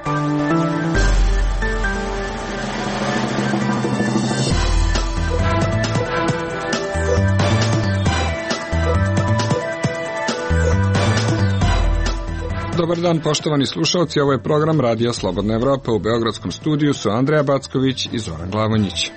Dobar dan, poštovani slušalci, ovo je program Radija Slobodna Evropa. U beogradskom studiju su Andreja Backović i Zoran Glavonjić.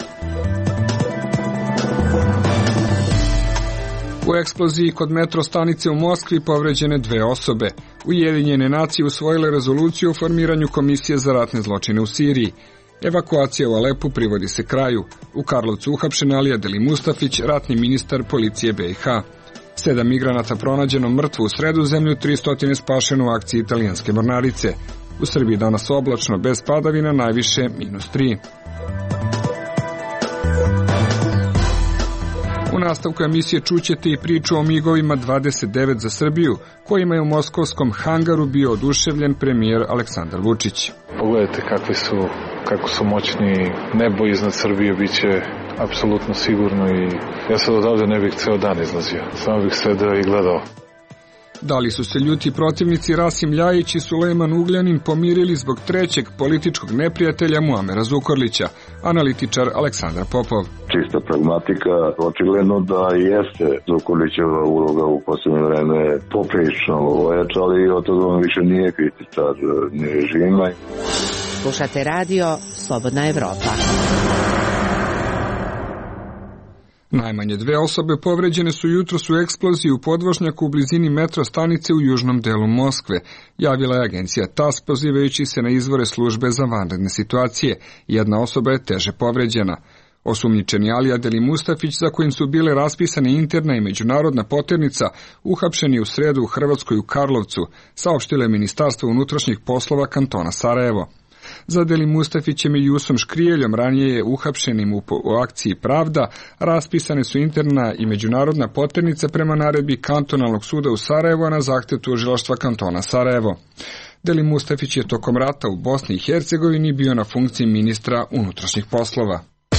U eksploziji kod metro stanice u Moskvi povređene 2 osobe. Ujedinjene nacije usvojile rezoluciju o formiranju komisije za ratne zločine u Siriji. Evakuacija u Alepu privodi se kraju. U Karlovcu uhapšen Alija Delimustafić, ratni ministar policije BiH. 7 migranata pronađeno mrtvo u Sredozemlju, 300 spašeno u akciji italijanske mornarice. U Srbiji danas oblačno, bez padavina, najviše -3. U nastavku emisije čućete i priču o migovima 29 za Srbiju, kojima je u moskovskom hangaru bio oduševljen premijer Aleksandar Vučić. Pogledajte kako su moćni, nebo iznad Srbije biće apsolutno sigurno i ja sad odavde ne bih ceo dan izlazio, samo bih sedeo i gledao. Da li su se ljuti protivnici Rasim Ljajić i Sulejman Ugljanin pomirili zbog trećeg političkog neprijatelja Muamera Zukorlića, analitičar Aleksandar Popov. Čista pragmatika, očigledno da jeste Zukorlićeva uloga u posljednje vreme poprilično ojačala, ali od toga on više nije kritičar ni režima. Slušate radio Slobodna Evropa. Najmanje 2 osobe povređene su jutros u eksploziji u podvožnjaku u blizini metro stanice u južnom delu Moskve, javila je agencija TASS pozivajući se na izvore službe za vanredne situacije. 1 osoba je teže povređena. Osumnjičeni Alija Delimustafić, za kojim su bile raspisane interna i međunarodna poternica, uhapšen je u sredu u Hrvatskoj u Karlovcu, saopštilo je Ministarstvo unutrašnjih poslova kantona Sarajevo. Za Delimustafićem i Jusom Škrijeljom, ranije je uhapšenim u akciji Pravda, raspisane su interna i međunarodna poternica prema naredbi kantonalnog suda u Sarajevo na zahtev tužilaštva kantona Sarajevo. Delimustafić je tokom rata u Bosni i Hercegovini bio na funkciji ministra unutrašnjih poslova.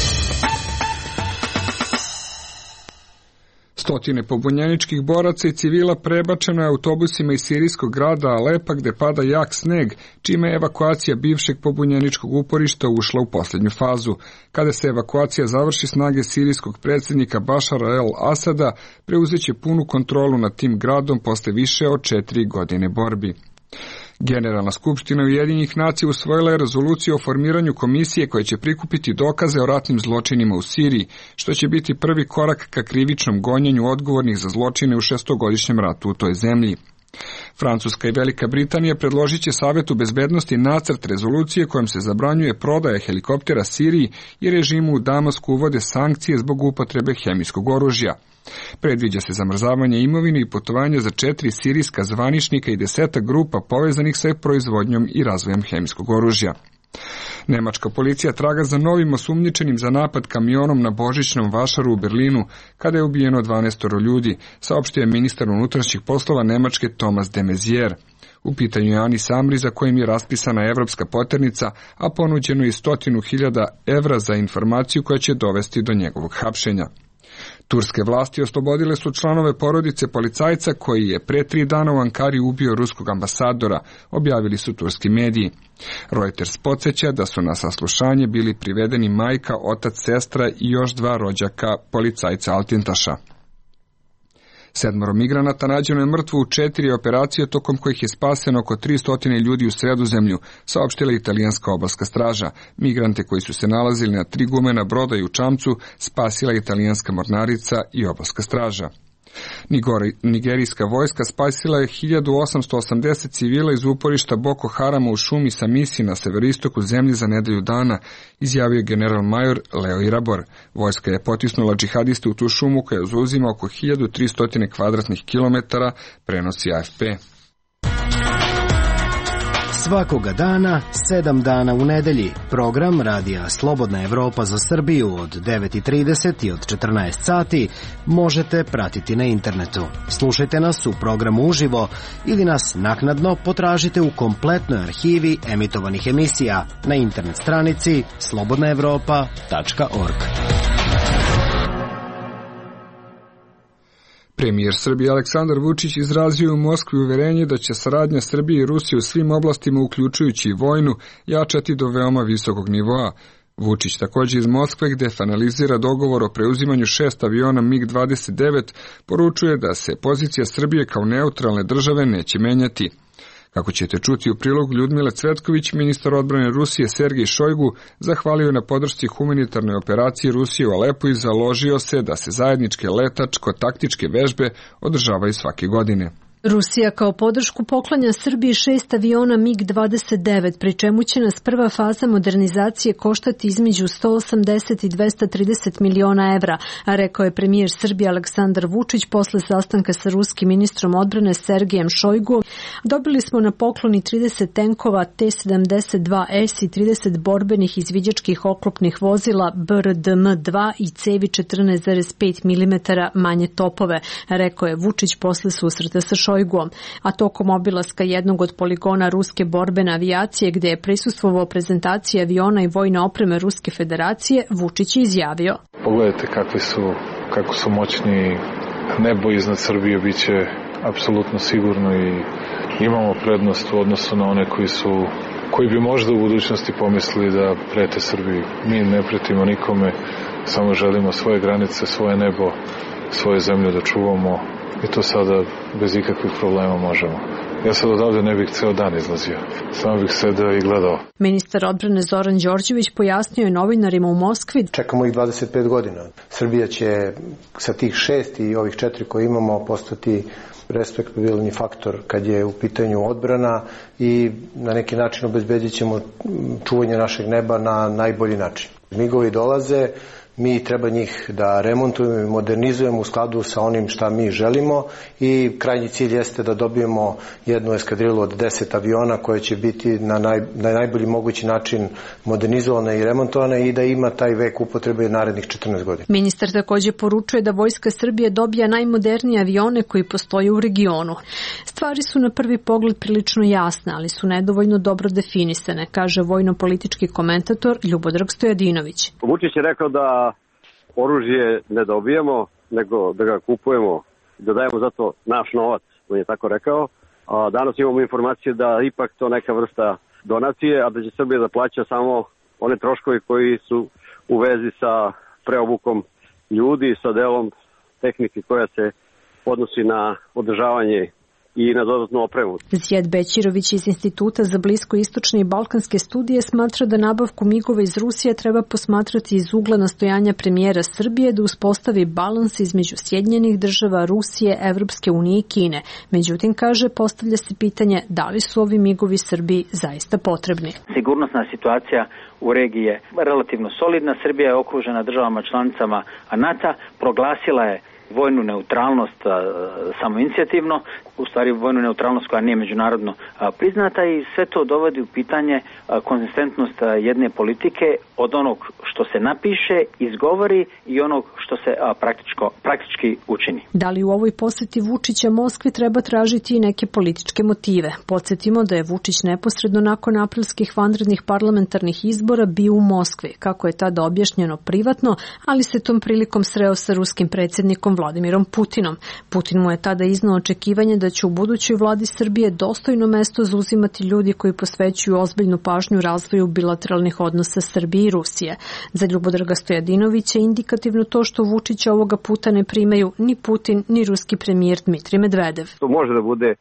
Stotine pobunjeničkih boraca i civila prebačeno je autobusima iz sirijskog grada Alepa gde pada jak sneg, čime je evakuacija bivšeg pobunjeničkog uporišta ušla u posljednju fazu. Kada se evakuacija završi, snage sirijskog predsjednika Bašara el-Asada preuzeće punu kontrolu nad tim gradom posle više od 4 godine borbi. Generalna skupština Ujedinjenih nacija usvojila je rezoluciju o formiranju komisije koja će prikupiti dokaze o ratnim zločinima u Siriji, što će biti prvi korak ka krivičnom gonjenju odgovornih za zločine u 6-godišnjem ratu u toj zemlji. Francuska i Velika Britanija predložit će Savetu bezbednosti nacrt rezolucije kojom se zabranjuje prodaja helikoptera Siriji i režimu u Damasku uvode sankcije zbog upotrebe hemijskog oružja. Predviđa se zamrzavanje imovine i putovanja za 4 sirijska zvaničnika i 10 grupa povezanih sa proizvodnjom i razvojem hemijskog oružja. Nemačka policija traga za novim osumnjičenim za napad kamionom na božićnom vašaru u Berlinu, kada je ubijeno 12 ljudi, saopštio je ministar unutrašnjih poslova Nemačke Thomas de Maizière. U pitanju je Anis Amri, za kojim je raspisana evropska poternica, a ponuđeno je 100.000 evra za informaciju koja će dovesti do njegovog hapšenja. Turske vlasti oslobodile su članove porodice policajca koji je pre 3 dana u Ankari ubio ruskog ambasadora, objavili su turski mediji. Reuters podsjeća da su na saslušanje bili privedeni majka, otac, sestra i još 2 rođaka policajca Altintaša. 7 migranata nađeno je mrtvo u 4 operacije tokom kojih je spaseno oko 300 ljudi u Sredozemlju, saopštila italijanska obalska straža. Migrante koji su se nalazili na 3 gumena broda i u čamcu spasila italijanska mornarica i obalska straža. Nigerijska vojska spasila je 1880 civila iz uporišta Boko Harama u šumi Samisi na severoistoku zemlje za nedelju dana, izjavio general major Leo Irabor. Vojska je potisnula džihadiste u tu šumu koja zauzima oko 1300 kvadratnih kilometara, prenosi AFP. Svakoga dana, 7 dana u nedelji. Program Radija Slobodna Evropa za Srbiju od 9:30 i od 14 sati možete pratiti na internetu. Slušajte nas u programu uživo ili nas naknadno potražite u kompletnoj arhivi emitovanih emisija na internet stranici slobodnaevropa.org. Premijer Srbije Aleksandar Vučić izrazio u Moskvi uverenje da će saradnja Srbije i Rusije u svim oblastima, uključujući i vojnu, jačati do veoma visokog nivoa. Vučić također iz Moskve, gde finalizira dogovor o preuzimanju 6 aviona MiG-29, poručuje da se pozicija Srbije kao neutralne države neće menjati. Kako ćete čuti u prilogu Ljudmile Cvetković, ministar odbrane Rusije Sergej Šojgu zahvalio na podršci humanitarne operacije Rusije u Alepu i založio se da se zajedničke letačko-taktičke vežbe održavaju svake godine. Rusija kao podršku poklanja Srbiji 6 aviona MiG-29, pri čemu će nas prva faza modernizacije koštati između 180 i 230 miliona evra, a rekao je premijer Srbije Aleksandar Vučić posle sastanka sa ruskim ministrom odbrane Sergejem Šojgu. Dobili smo na poklon i 30 tenkova T-72S i 30 borbenih izviđačkih oklopnih vozila BRDM-2 i cevi 14,5 mm manje topove, rekao je Vučić posle susreta sa Šojgom. A tokom obilaska jednog od poligona ruske borbene avijacije, gde je prisustvovao prezentaciji aviona i vojne opreme Ruske federacije, Vučić je izjavio: Pogledajte kako su moćni, nebo iznad Srbije biće apsolutno sigurno i imamo prednost u odnosu na one koji bi možda u budućnosti pomislili da prete Srbiji. Mi ne pretimo nikome, samo želimo svoje granice, svoje nebo, svoju zemlju da čuvamo. I to sada bez ikakvih problema možemo. Ja sad odavde ne bih ceo dan izlazio. Samo bih sedeo i gledao. Ministar odbrane Zoran Đorđević pojasnio je novinarima u Moskvi: Čekamo ih 25 godina. Srbija će sa tih 6 i ovih 4 koje imamo postati respektabilni faktor kad je u pitanju odbrana i na neki način obezbedit ćemo čuvanje našeg neba na najbolji način. Migovi dolaze, mi treba njih da remontujemo i modernizujemo u skladu sa onim šta mi želimo i krajnji cilj jeste da dobijemo jednu eskadrilu od 10 aviona koje će biti na najbolji mogući način modernizovane i remontovane i da ima taj vek upotrebe narednih 14 godina. Ministar također poručuje da Vojska Srbije dobija najmodernije avione koji postoje u regionu. Stvari su na prvi pogled prilično jasne, ali su nedovoljno dobro definisane, kaže vojno-politički komentator Ljubodrag Stojadinović. Vučić je rekao da oružje ne dobijemo, nego da ga kupujemo, da dajemo za to naš novac, on je tako rekao. A danas imamo informacije da ipak to neka vrsta donacije, a da će Srbija da plaća samo one troškovi koji su u vezi sa preobukom ljudi, sa delom tehnike koja se odnosi na održavanje i na dodatnu opremu. Zijad Bećirović iz Instituta za bliskoistočne i balkanske studije smatra da nabavku migova iz Rusije treba posmatrati iz ugla nastojanja premijera Srbije da uspostavi balans između Sjedinjenih država, Rusije, Evropske unije i Kine. Međutim, kaže, postavlja se pitanje da li su ovi migovi Srbiji zaista potrebni. Sigurnosna situacija u regiji je relativno solidna. Srbija je okružena državama članicama NATO, proglasila je vojnu neutralnost samoinicijativno, u stvari vojnu neutralnost koja nije međunarodno priznata i sve to dovodi u pitanje konzistentnost jedne politike od onog što se napiše, izgovori i onog što se praktički učini. Da li u ovoj posjeti Vučića Moskvi treba tražiti i neke političke motive? Podsjetimo da je Vučić neposredno nakon aprilskih vanrednih parlamentarnih izbora bio u Moskvi, kako je tada objašnjeno privatno, ali se tom prilikom sreo sa ruskim predsjednikom Vladimirom Putinom. Putin mu je tada iznao očekivanje da će u budućoj vladi Srbije dostojno mesto zauzimati ljudi koji posvećuju ozbiljnu pažnju razvoju bilateralnih odnosa Srbije i Rusije. Za Ljubodraga Stojadinovića je indikativno to što Vučića ovoga puta ne primaju ni Putin ni ruski premijer Dmitrij Medvedev. To može da bude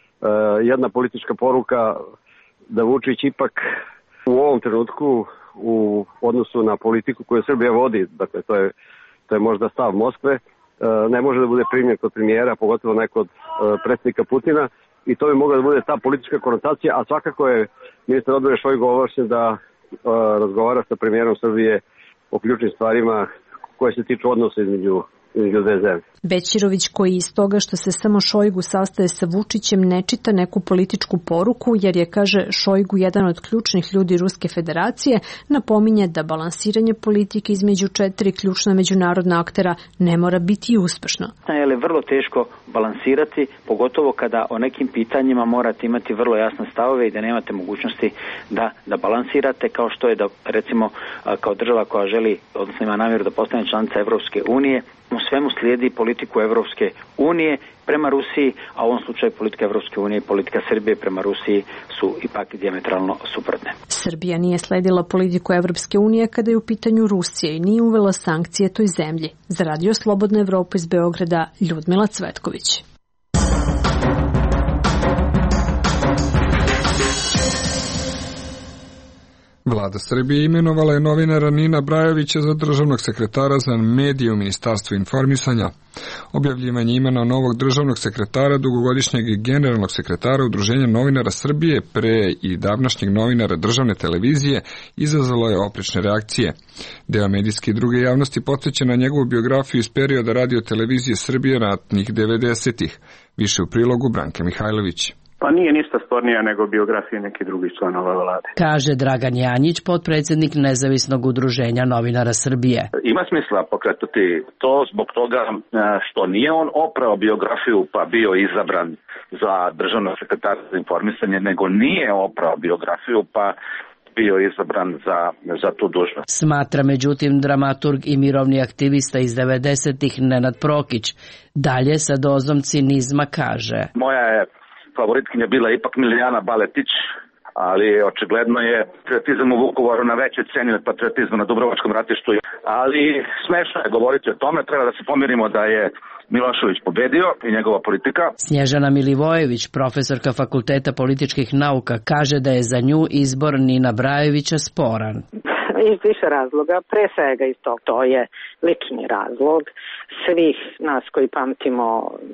jedna politička poruka da Vučić ipak u ovom trenutku u odnosu na politiku koju Srbija vodi, dakle to je možda stav Moskve, ne može da bude primjer kod premijera, pogotovo ne kod predsjednika Putina i to bi mogla da bude ta politička konotacija, a svakako je ministar odbrane Šojgu ovlašćen da razgovara sa premijerom Srbije o ključnim stvarima koje se tiču odnosa između dve zemlje. Bećirović, koji iz toga što se samo Šojgu sastaje sa Vučićem ne čita neku političku poruku, jer je, kaže, Šojgu jedan od ključnih ljudi Ruske federacije, napominje da balansiranje politike između 4 ključna međunarodna aktera ne mora biti uspešno. Je vrlo teško balansirati, pogotovo kada o nekim pitanjima morate imati vrlo jasne stavove i da nemate mogućnosti da balansirate, kao što je da, recimo, kao država koja želi, odnosno ima namjeru da postane članica Evropske unije, svemu slijedi politiku Evropske unije prema Rusiji, a u ovom slučaju politika Evropske unije i politika Srbije prema Rusiji su ipak dijametralno suprotne. Srbija nije sledila politiku Evropske unije kada je u pitanju Rusije i nije uvela sankcije toj zemlji. Za Radio Slobodna Evropa iz Beograda, Ljudmila Cvetković. Vlada Srbije imenovala je novinara Nina Brajovića za državnog sekretara za medije u Ministarstvu informisanja. Objavljivanje imena novog državnog sekretara, dugogodišnjeg i generalnog sekretara Udruženja novinara Srbije pre i davnašnjeg novinara državne televizije izazvalo je oprečne reakcije. Deo medijske i druge javnosti podsjeća na njegovu biografiju iz perioda Radio televizije Srbije ratnih 90-ih. Više u prilogu Branke Mihajlović. Pa nije ništa spornija nego biografije nekih drugih članova vlade. Kaže Dragan Janjić, potpredsjednik Nezavisnog udruženja novinara Srbije. Ima smisla pokretati to zbog toga što nije on oprao biografiju pa bio izabran za državnog sekretara za informisanje, nego nije oprao biografiju pa bio izabran za tu dužnost. Smatra međutim dramaturg i mirovni aktivista iz 90-ih Nenad Prokić. Dalje sa dozom cinizma kaže. Moja je favoritkinja bila ipak Milijana Baletić, ali očigledno je patriotizam u Vukovaru na većoj ceni od patriotizma na Dubrovačkom ratištu. Ali smešno je govoriti o tome, treba da se pomirimo da je Milošević pobedio i njegova politika. Snježana Milivojević, profesorka Fakulteta političkih nauka, kaže da je za nju izbor Nina Brajovića sporan. Iz više razloga, pre svega iz tog, to je lični razlog svih nas koji pamtimo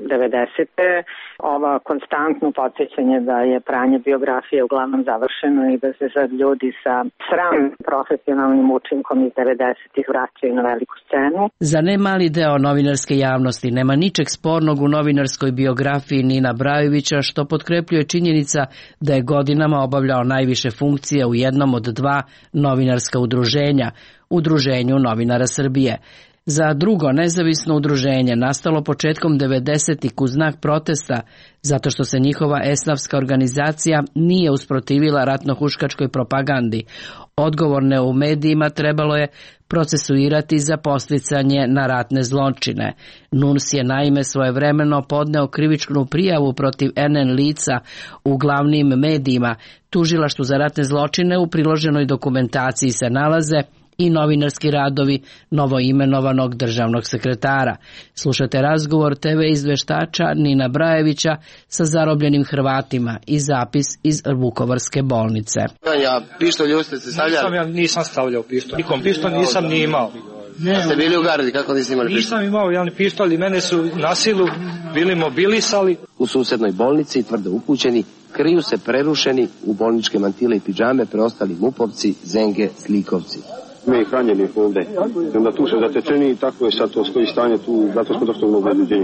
90-te, ova konstantno podsjećanje da je pranje biografije uglavnom završeno i da se sad ljudi sa sramnim profesionalnim učinkom iz 90-ih vraćaju na veliku scenu. Za ne mali deo novinarske javnosti nema ničeg spornog u novinarskoj biografiji Nina Brajovića, što potkrepljuje činjenica da je godinama obavljao najviše funkcija u jednom od dva novinarska udruženja, Udruženju novinara Srbije. Za drugo nezavisno udruženje nastalo početkom 90-ih u znak protesta zato što se njihova esnafska organizacija nije usprotivila ratnohuškačkoj propagandi. Odgovorne u medijima trebalo je procesuirati za posticanje na ratne zločine. NUNS je naime svojevremeno podneo krivičnu prijavu protiv NN lica u glavnim medijima. Tužilaštvu za ratne zločine u priloženoj dokumentaciji se nalaze i novinarski radovi novoimenovanog državnog sekretara. Slušate razgovor TV izveštača Nina Brajevića sa zarobljenim Hrvatima i zapis iz Vukovarske bolnice. Ja pištolj uste se stavljali? Ja nisam stavljao pištolj. Nikom pištolj nisam ni imao. Ste bili u gardi, kako niste imali pištolj? Nisam imao jedan pištolj i mene su na silu bili mobilisali. U susednoj bolnici, tvrdo upućeni, kriju se prerušeni u bolničke mantile i pidžame preostali MUP-ovci, Zenge, Slikovci. Mi hranjeni ovde. I onda tu se zatečeni i tako je sad to stoji stanje tu, zato smo došli u obezbeđenje.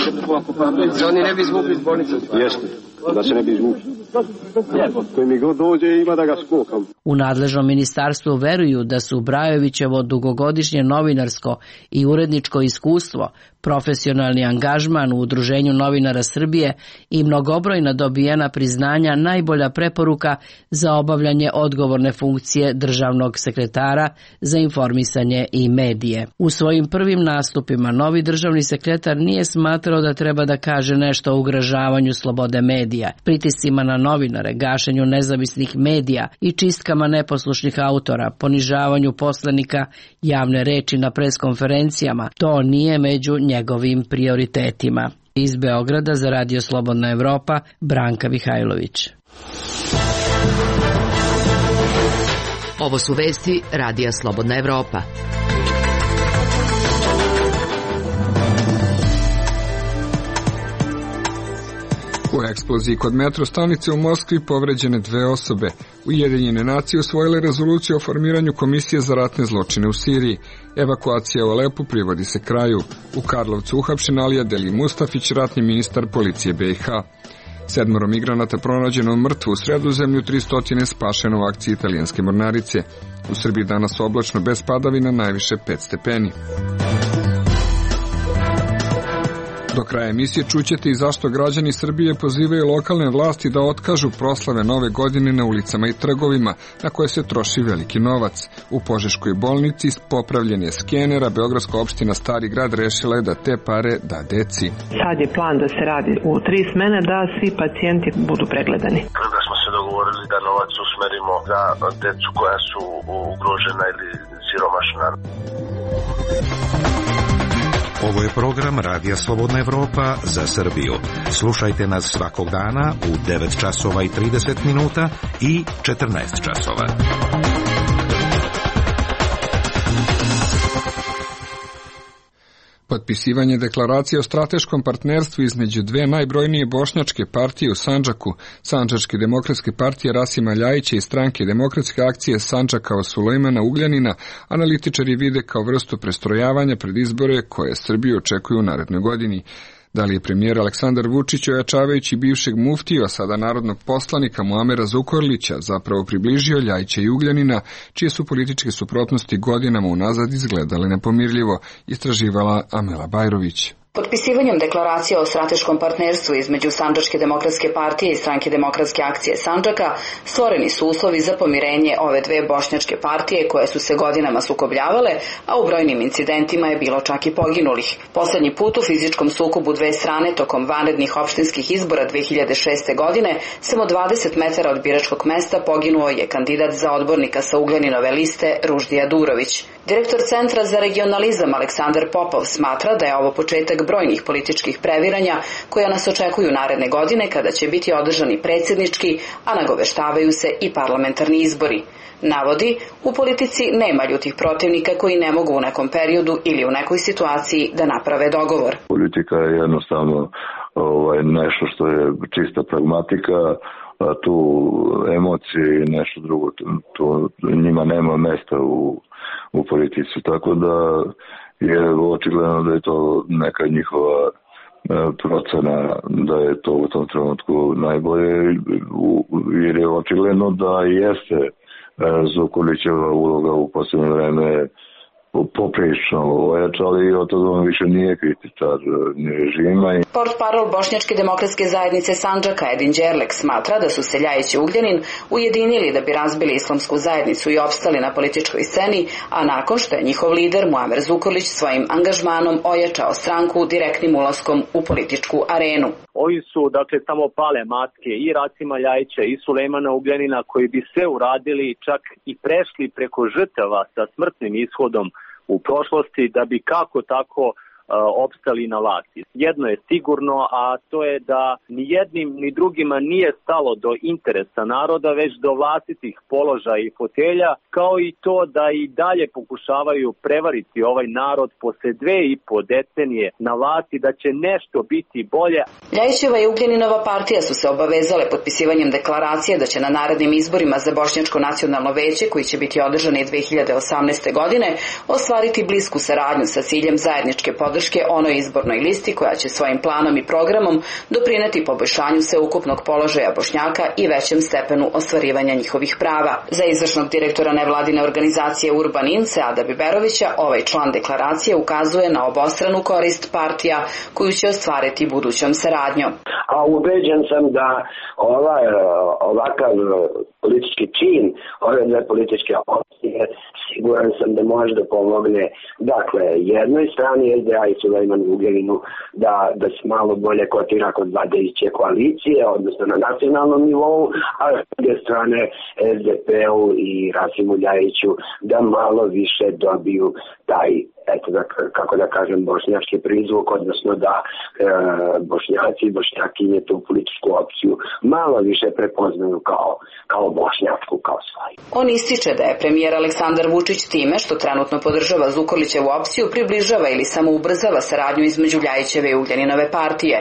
Se oni ne bi izvukli iz bolnice? Jeste, da se ne bi izvukli. Koji mi god dođe ima da ga skokam. U nadležnom ministarstvu veruju da su Brajovićevo dugogodišnje novinarsko i uredničko iskustvo, profesionalni angažman u Udruženju novinara Srbije i mnogobrojna dobijena priznanja najbolja preporuka za obavljanje odgovorne funkcije državnog sekretara za informisanje i medije. U svojim prvim nastupima novi državni sekretar nije smatrao da treba da kaže nešto o ugrožavanju slobode medija, pritiscima na novinare, gašenju nezavisnih medija i čistkama neposlušnih autora, ponižavanju poslanika, javne reči na preskonferencijama. To nije među njegovim prioritetima. Iz Beograda za Radio Slobodna Evropa, Branka Mihajlović. Ovo su vesti Radija Slobodna Evropa. U eksploziji kod metro stanice u Moskvi povređene 2 osobe. Ujedinjene nacije usvojile rezoluciju o formiranju komisije za ratne zločine u Siriji. Evakuacija u Alepu privodi se kraju. U Karlovcu uhapšen Alija Deli Mustafić, ratni ministar policije BiH. 7 migranata pronađeno mrtvo u Sredozemlju, 300 spašeno u akciji italijanske mornarice. U Srbiji danas oblačno bez padavina, najviše 5 stepeni. Do kraja emisije čućete i zašto građani Srbije pozivaju lokalne vlasti da otkažu proslave Nove godine na ulicama i trgovima, na koje se troši veliki novac. U Požeškoj bolnici popravljen je skener, a Beogradska opština Stari Grad rešila je da te pare da deci. Sad je plan da se radi u 3 smene, da svi pacijenti budu pregledani. Da smo se dogovorili da novac usmerimo za decu koja su ugrožena ili siromašna. Ovo je program Radija Slobodna Evropa za Srbiju. Slušajte nas svakog dana u 9 časova i 30 minuta i 14 časova. Potpisivanje deklaracije o strateškom partnerstvu između dve najbrojnije bošnjačke partije u Sandžaku, Sandžačke demokratske partije Rasima Ljajića i Stranke demokratske akcije Sandžaka Sulejmana Ugljanina, analitičari vide kao vrstu prestrojavanja pred izbore koje Srbiju očekuju u narednoj godini. Da li je premijer Aleksandar Vučić, ojačavajući bivšeg muftiju, a sada narodnog poslanika Muamera Zukorlića, zapravo približio Ljajića i Ugljanina, čije su političke suprotnosti godinama unazad izgledale nepomirljivo, istraživala Amela Bajrović. Potpisivanjem deklaracije o strateškom partnerstvu između Sandžačke demokratske partije i Stranke demokratske akcije Sandžaka stvoreni su uslovi za pomirenje ove dve bošnjačke partije koje su se godinama sukobljavale, a u brojnim incidentima je bilo čak i poginulih. Poslednji put u fizičkom sukobu dve strane tokom vanrednih opštinskih izbora 2006. godine samo 20 metara od biračkog mesta poginuo je kandidat za odbornika sa Ugljaninove liste Ruždija Durović. Direktor Centra za regionalizam Aleksandar Popov smatra da je ovo početak brojnih političkih previranja koja nas očekuju naredne godine kada će biti održani predsjednički, a nagoveštavaju se i parlamentarni izbori. Navodi, u politici nema ljutih protivnika koji ne mogu u nekom periodu ili u nekoj situaciji da naprave dogovor. Politika je jednostavno nešto što je čista pragmatika, a tu emocije i nešto drugo, to njima nema mesta u politici, tako da je očigledno da je to neka njihova procena, da je to u tom trenutku najbolje, jer je očigledno da jeste Zukorlićeva uloga u posljednje vreme poprilično ojača, ali od toga on više nije kritičar režima. Portparol Bošnjačke demokratske zajednice Sandžaka Edin Đerlek smatra da su se Ljajić i Ugljanin ujedinili da bi razbili islamsku zajednicu i opstali na političkoj sceni, a nakon što je njihov lider Muamer Zukorlić svojim angažmanom ojačao stranku direktnim ulaskom u političku arenu. Ovi su, samo pale maske i Rasima Ljajića i Sulejmana Ugljanina koji bi sve uradili, čak i prešli preko žrtava sa smrtnim ishodom u prošlosti da bi kako tako opstali na vlasti. Jedno je sigurno, a to je da ni jednim ni drugima nije stalo do interesa naroda, već do vlastitih položaja i fotelja, kao i to da i dalje pokušavaju prevariti ovaj narod posle 2,5 decenije na vlasti da će nešto biti bolje. Ljajićeva i Ugljaninova partija su se obavezale potpisivanjem deklaracije da će na narednim izborima za Bošnjačko nacionalno veće, koji će biti održani 2018. godine, ostvariti blisku saradnju sa ciljem zajedničke podrške onoj izbornoj listi koja će svojim planom i programom doprineti poboljšanju sveukupnog položaja Bošnjaka i većem stepenu ostvarivanja njihovih prava. Za izvršnog direktora nevladine organizacije Urban In Seada Biberovića ovaj član deklaracije ukazuje na obostranu korist partija koju će ostvariti budućom saradnjom. A ubeđen sam da ovakav politički čin ove dve političke opcije siguran sam da može da pomogne jednoj strani SDA i Sulejmanu Ugljaninu da se malo bolje kotira kod vladajuće koalicije, odnosno na nacionalnom nivou, a s druge strane SDP-u i Rasimu Ljajiću da malo više dobiju taj, kako da kažem, bošnjački prizvuk, odnosno da Bošnjaci i Bošnjakinje tu političku opciju malo više prepoznaju kao bošnjačku, kao svoju. On ističe da je premijer Aleksandar Vučić time što trenutno podržava Zukorlićevu opciju približava ili samo ubrzava saradnju između Ljajićeve i Ugljaninove partije.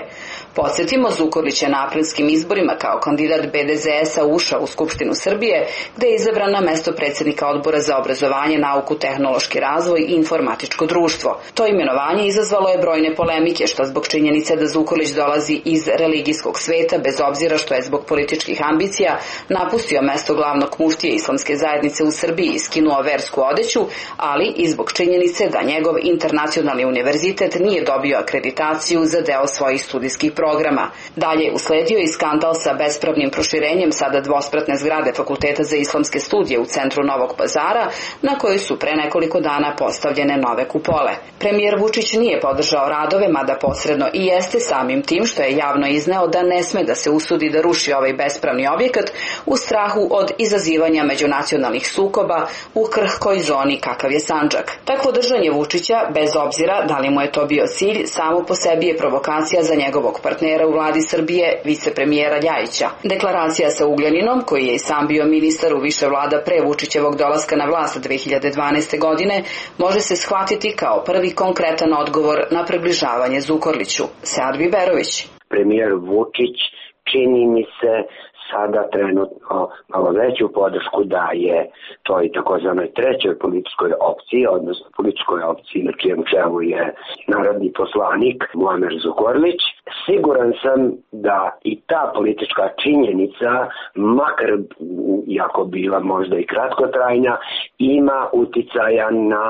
Podsjetimo, Zukorlić je na aprilskim izborima kao kandidat BDZS-a ušao u Skupštinu Srbije, gde je izabran na mesto predsjednika Odbora za obrazovanje, nauku, tehnološki razvoj i informatičko društvo. To imenovanje izazvalo je brojne polemike, što zbog činjenice da Zukorlić dolazi iz religijskog sveta, bez obzira što je zbog političkih ambicija napustio mesto glavnog muftije Islamske zajednice u Srbiji i skinuo versku odeću, ali i zbog činjenice da njegov internacionalni univerzitet nije dobio akreditaciju za deo svojih studijskih programa. Dalje je usledio i skandal sa bespravnim proširenjem sada dvospratne zgrade Fakulteta za islamske studije u centru Novog Pazara, na kojoj su pre nekoliko dana postavljene nove kupole. Premijer Vučić nije podržao radove, mada posredno i jeste, samim tim što je javno izneo da ne sme da se usudi da ruši ovaj bespravni objekat u strahu od izazivanja međunacionalnih sukoba u krhkoj zoni kakav je Sandžak. Takvo držanje Vučića, bez obzira da li mu je to bio cilj, samo po sebi je provokacija za njegovog partnera u vladi Srbije, vicepremijera Ljajića. Deklaracija sa Ugljaninom, koji je i sam bio ministar u više vlada pre Vučićevog dolaska na vlast 2012. godine, može se shvatiti kao prvi konkretan odgovor na približavanje Zukorliću. Sead Biberović. Premijer Vučić, čini mi se, sada trenutno malo veću podršku daje toj takozvanoj trećoj političkoj opciji, odnosno političkoj opciji na čijem čelu je narodni poslanik Muamer Zukorlić. Siguran sam da i ta politička činjenica, makar jako bila možda i kratkotrajna, ima uticaja na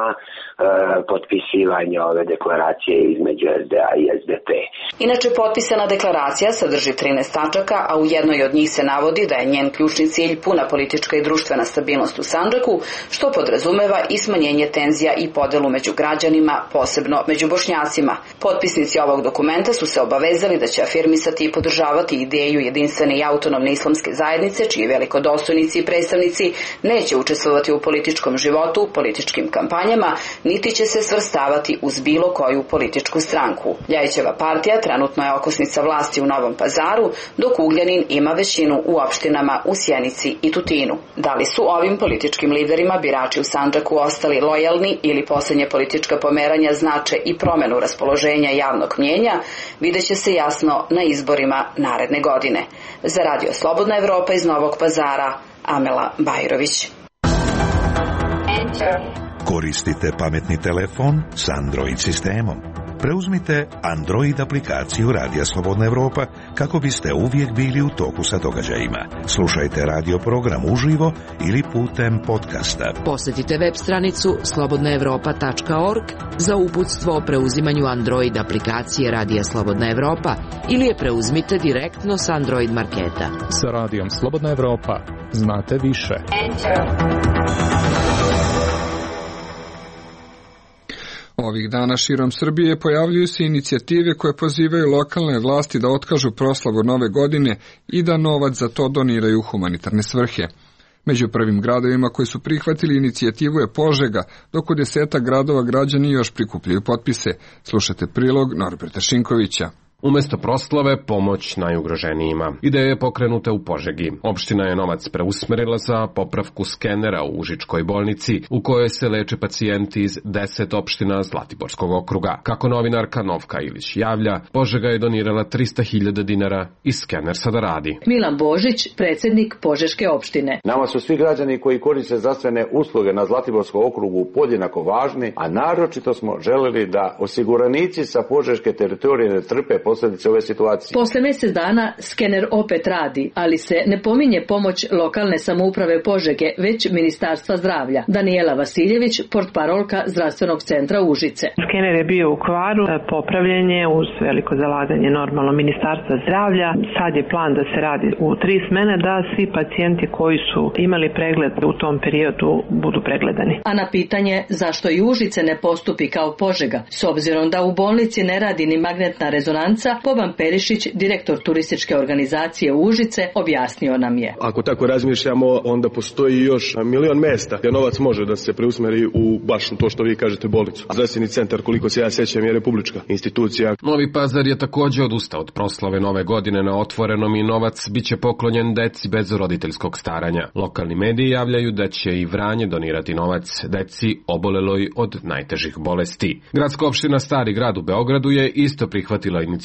potpisivanje ove deklaracije između SDA i SDP. Inače, potpisana deklaracija sadrži 13 tačaka, a u jednoj od njih se navodi da je njen ključni cilj puna politička i društvena stabilnost u Sandžaku, što podrazumeva i smanjenje tenzija i podelu među građanima, posebno među Bošnjacima. Potpisnici ovog dokumenta su se obavezali da će afirmisati i podržavati ideju jedinstvene i autonomne islamske zajednice, čiji velikodostojnici i predstavnici neće učestvovati u političkom životu, političkim kampanjama, niti će se svrstavati uz bilo koju političku stranku. Ljajićeva partija trenutno je okosnica vlasti u Novom Pazaru, dok Ugljanin ima većinu u opštinama u Sjenici i Tutinu. Da li su ovim političkim liderima birači u Sandžaku ostali lojalni ili posljednje politička pomeranja znače i promenu raspoloženja javnog mnjenja, vidjet će se jasno na izborima naredne godine. Za Radio Slobodna Evropa iz Novog Pazara, Amela Bajrović. Koristite pametni telefon s Android sistemom. Preuzmite Android aplikaciju Radija Slobodna Evropa kako biste uvijek bili u toku sa događajima. Slušajte radio program uživo ili putem podcasta. Posjetite web stranicu slobodnaevropa.org za uputstvo o preuzimanju Android aplikacije Radija Slobodna Evropa ili je preuzmite direktno s Android marketa. Sa Radijom Slobodna Evropa znate više. Ovih dana širom Srbije pojavljuju se inicijative koje pozivaju lokalne vlasti da otkažu proslavu Nove godine i da novac za to doniraju u humanitarne svrhe. Među prvim gradovima koji su prihvatili inicijativu je Požega, dok u 10 gradova građani još prikupljaju potpise. Slušajte prilog Norberta Šinkovića. Umesto proslave, pomoć najugroženijima. Ideja je pokrenuta u Požegi. Opština je novac preusmerila za popravku skenera u Užičkoj bolnici, u kojoj se leče pacijenti iz 10 opština Zlatiborskog okruga. Kako novinarka Novka Ilić javlja, Požega je donirala 300.000 dinara i skener sada radi. Milan Božić, predsjednik Požeške opštine. Nama su svi građani koji koriste zdravstvene usluge na Zlatiborskom okrugu podjednako važni, a naročito smo želeli da osiguranici sa požeške teritorije ne trpe posljedice ove situacije. Posle mjesec dana skener opet radi, ali se ne pominje pomoć lokalne samouprave Požege, već Ministarstva zdravlja. Daniela Vasiljević, portparolka Zdravstvenog centra Užice. Skener je bio u kvaru, popravljen je uz veliko zalaganje normalno Ministarstva zdravlja. Sad je plan da se radi u 3 smene, da svi pacijenti koji su imali pregled u tom periodu budu pregledani. A na pitanje zašto i Užice ne postupi kao Požega, s obzirom da u bolnici ne radi ni magnetna rezonanca, Boban Perišić, direktor turističke organizacije Užice, objasnio nam je. Ako tako razmišljamo, onda postoji još milion mesta gdje novac može da se preusmeri u baš to što vi kažete bolnicu. Zdravstveni centar, koliko se ja sjećam, je republička institucija. Novi Pazar je također odustao od proslave Nove godine na otvorenom i novac biće poklonjen deci bez roditeljskog staranja. Lokalni mediji javljaju da će i Vranje donirati novac deci oboleloj od najtežih bolesti. Gradska opština Stari grad u Beogradu je isto prihvatila inicijativu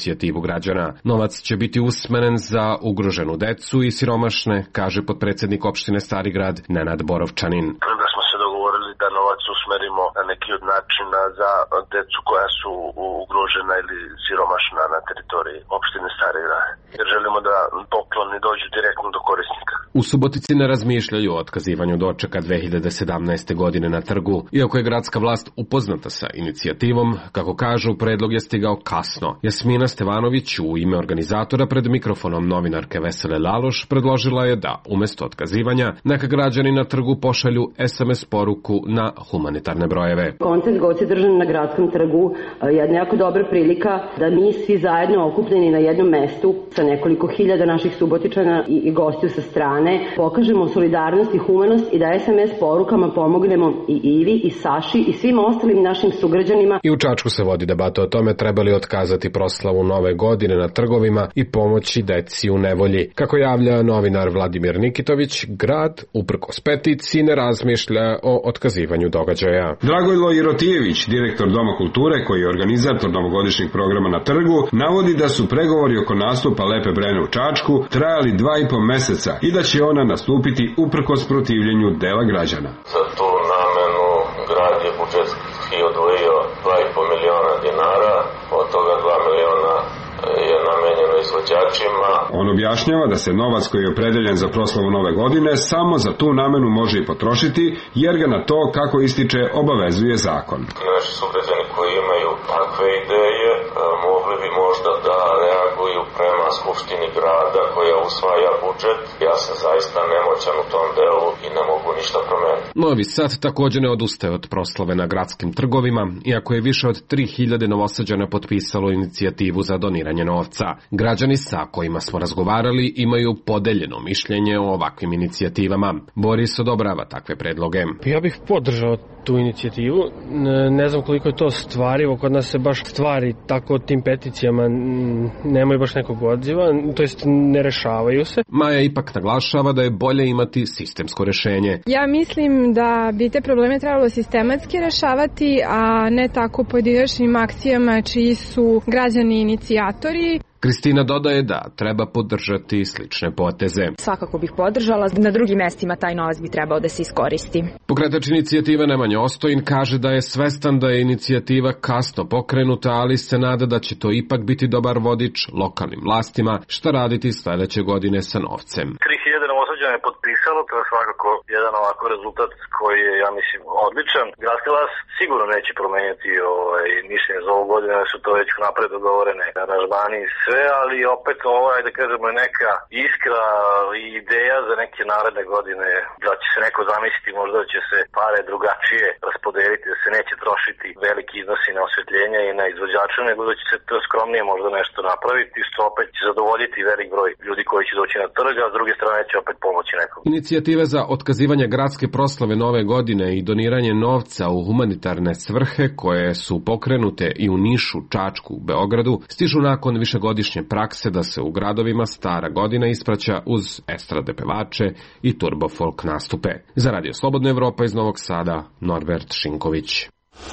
inicijativu građana. Novac će biti usmeren za ugroženu decu i siromašne, kaže potpredsednik opštine Stari Grad Nenad Borovčanin. Da smo se dogovorili da novac usmerimo na neki od načina za decu koja su ugrožena ili siromašna na teritoriji opštine Stari Grad. Jer želimo da pokloni dođu direktno do korisnika. U Subotici ne razmišljaju o otkazivanju dočeka 2017. godine na trgu, iako je gradska vlast upoznata sa inicijativom, kako kažu, predlog je stigao kasno. Jasmina Stevanović u ime organizatora pred mikrofonom novinarke Vesele Laloš predložila je da, umesto otkazivanja, neka građani na trgu pošalju SMS poruku na humanitarne brojeve. Koncert Goci držan na gradskom trgu je jedna jako dobra prilika da mi svi zajedno okupljeni na jednom mestu sa nekoliko hiljada naših Subotičana i gostiju sa strane pokažemo solidarnost i humanost i da SMS porukama pomognemo i Ivi i Saši i svim ostalim našim sugrađanima. I u Čačku se vodi debata o tome treba li otkazati proslavu Nove godine na trgovima i pomoći deci u nevolji. Kako javlja novinar Vladimir Nikitović, grad, uprkos peticiji, ne razmišlja o otkazivanju događaja. Dragojlo Irotijević, direktor Doma kulture koji je organizator novogodišnjeg programa na trgu, navodi da su pregovori oko nastupa Lepe Brene u Čačku trajali 2,5 meseca i da će ona nastupiti uprkos protivljenju dela građana. Za tu namenu grad je budžetski odvojio 2,5 miliona dinara, od toga 2 miliona je namenjeno izvođačima. On objašnjava da se novac koji je opredeljen za proslavu Nove godine samo za tu namenu može i potrošiti, jer ga na to, kako ističe, obavezuje zakon. Naši sugrađani koji imaju takve ideje mogli bi možda da reaguju prema Skupštini grada koja usvaja budžet. Ja sam zaista nemoćan u tom delu i ne mogu ništa promeniti. Novi Sad također ne odustaje od proslave na gradskim trgovima, iako je više od 3000 Novosađana potpisalo inicijativu za doniranje novca. Građani sa kojima smo razgovarali imaju podeljeno mišljenje o ovakvim inicijativama. Boris odobrava takve predloge. Ja bih podržao tu inicijativu. Ne znam koliko je to stvarivo, kod nas se baš stvari tako tim peticijama nemaju baš nekog odziva, to jest ne rešavaju se. Maja ipak naglašava da je bolje imati sistemsko rešenje. Ja mislim da bi te probleme trebalo sistematski rešavati, a ne tako pojedinačnim akcijama čiji su građani inicijatori. Kristina dodaje da treba podržati slične poteze. Svakako bih podržala, na drugim mestima taj novac bi trebao da se iskoristi. Pokretač inicijative Nemanja Ostojin kaže da je svestan da je inicijativa kasno pokrenuta, ali se nada da će to ipak biti dobar vodič lokalnim vlastima šta raditi sledeće godine sa novcem. 3000 Novosađana je potpisalo, to je svakako jedan ovako rezultat koji je, ja mislim, odličan. Gradska vlast sigurno neće promenjati mišljenje za ovu godinu, da su to već napred dogovorene aranžmani i sve, ali opet ovo je, da kažemo, neka iskra i ideja za neke naredne godine, da će se neko zamisliti možda da će se pare drugačije raspodeliti, da se neće trošiti veliki iznosi na osvetljenje i na izvođače, nego da će se to skromnije možda nešto napraviti, što opet će zadovoljiti velik broj ljudi koji će doći na trg, a s druge strane će opet pomoći nekom. Inicijative za otkazivanje gradske proslave Nove godine i doniranje novca u humanitarne svrhe koje su pokrenute i u Nišu, Čačku, Beogradu, stižu nakon višegodišnje prakse da se u gradovima Stara godina ispraća uz estrade pevače i turbo folk nastupe. Za Radio Slobodna Evropa iz Novog Sada, Norbert Šinković.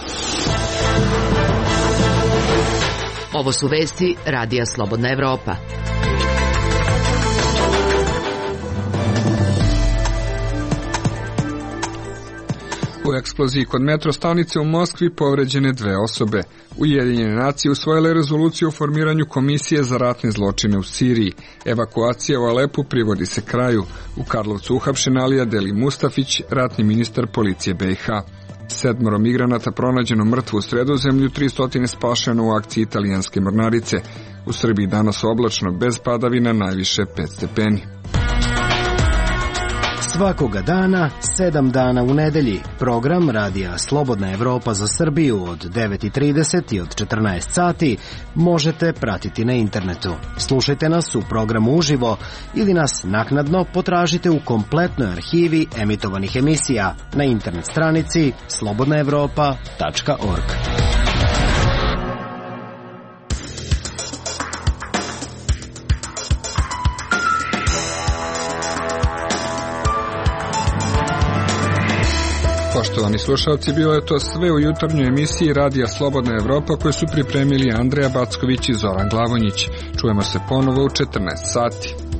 Ovo su vesti Radija Slobodna Evropa. U eksploziji kod metro stanice u Moskvi povređene 2 osobe. Ujedinjene nacije usvojile rezoluciju o formiranju komisije za ratne zločine u Siriji. Evakuacija u Alepu privodi se kraju. U Karlovcu uhapšen Alija Deli Mustafić, ratni ministar policije BiH. 7 migranata pronađeno mrtvo u Sredozemlju, 300 spašeno u akciji italijanske mornarice. U Srbiji danas oblačno, bez padavina, najviše 5 stepeni. Svakoga dana, 7 dana u nedelji. Program Radija Slobodna Evropa za Srbiju od 9:30 i od 14 sati možete pratiti na internetu. Slušajte nas u programu uživo ili nas naknadno potražite u kompletnoj arhivi emitovanih emisija na internet stranici slobodnaevropa.org. Poštovani slušalci, bilo je to sve u jutarnjoj emisiji Radija Slobodna Evropa koju su pripremili Andreja Backović i Zoran Glavonjić. Čujemo se ponovo u 14 sati.